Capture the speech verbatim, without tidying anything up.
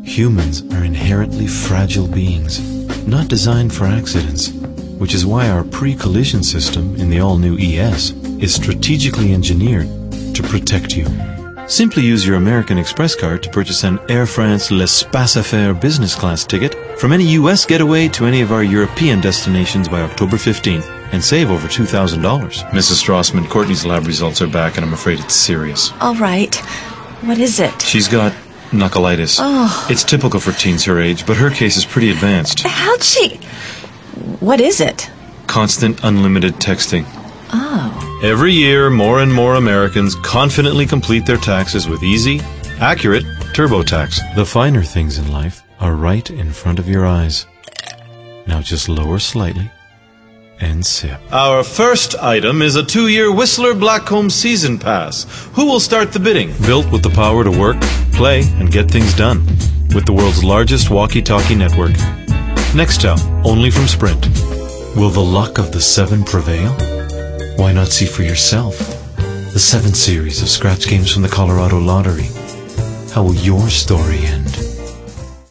Humans are inherently fragile beings, not designed for accidents, which is why our pre-collision system in the all-new E S is strategically engineered to protect you. Simply use your American Express card to purchase an Air France L'Espace Affaires business class ticket from any U S getaway to any of our European destinations by October fifteenth and save over two thousand dollars. Missus Strassman, Courtney's lab results are back and I'm afraid it's serious. All right. What is it? She's got knuckleitis. Oh. It's typical for teens her age, but her case is pretty advanced. How'd she... What is it? Constant unlimited texting. Oh. Every year, more and more Americans confidently complete their taxes with easy, accurate TurboTax. The finer things in life are right in front of your eyes. Now just lower slightly and sip. Our first item is a two-year Whistler Blackcomb Season Pass. Who will start the bidding? Built with the power to work, play, and get things done. With the world's largest walkie-talkie network. Nextel, only from Sprint. Will the luck of the seven prevail? Why not see for yourself? The seven series of scratch games from the Colorado Lottery. How will your story end?